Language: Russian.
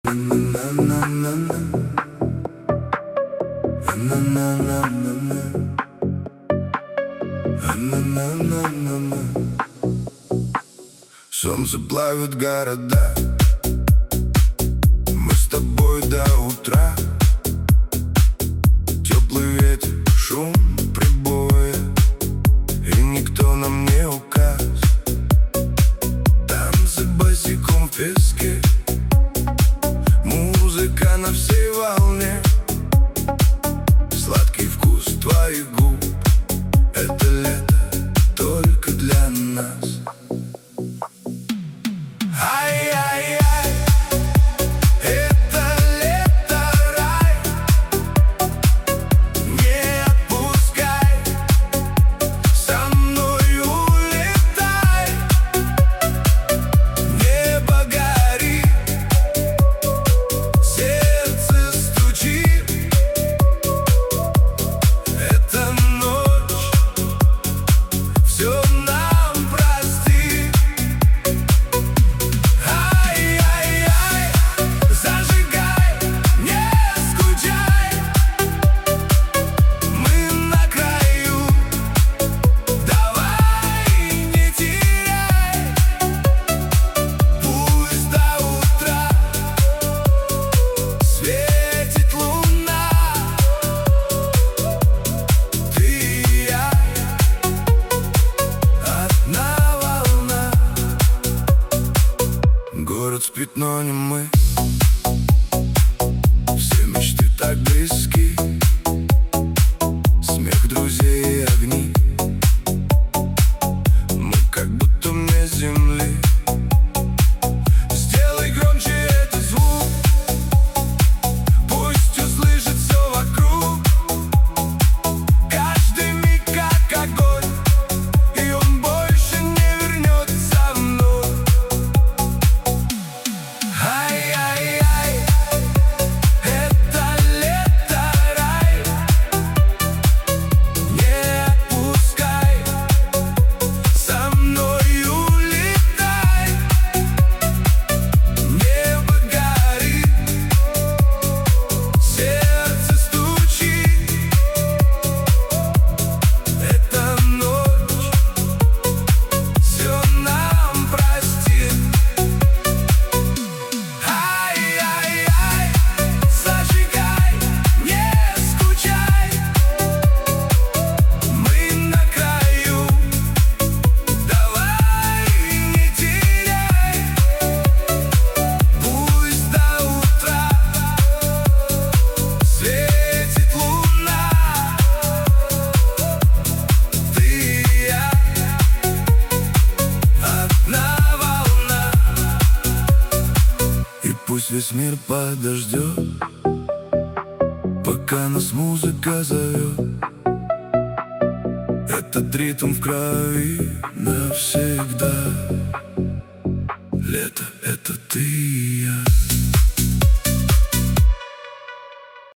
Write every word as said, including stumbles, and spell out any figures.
Солнце плавит города, мы с тобой до утра. Теплый ветер, шум прибоя, и никто нам не указ. Танцы босиком в песке, музыка на всей волне. Сладкий вкус твоих губ, это лето только для нас. Ай-яй-яй, это лето рай, не отпускай, со мной улетай. Небо горит, сердце стучит, эта ночь все нам простит. Город спит, но не мы. Все мечты так близки, смех друзей и огни. Мы как будто вне земли. Сделай громче этот звук, пусть услышит все вокруг. Каждый миг как огонь, и он больше не вернется вновь. Ай-яй-яй, это лето рай, не отпускай, со мной улетай. Небо горит, сердце стучит, эта ночь все нам простит. Ай-яй-яй, зажигай, не скучай, мы на краю, давай не теряй. Пусть до утра светит луна, ты и я, одна волна. И пусть весь мир подождет, пока нас музыка зовет. Этот ритм в крови навсегда. Лето — это ты и я.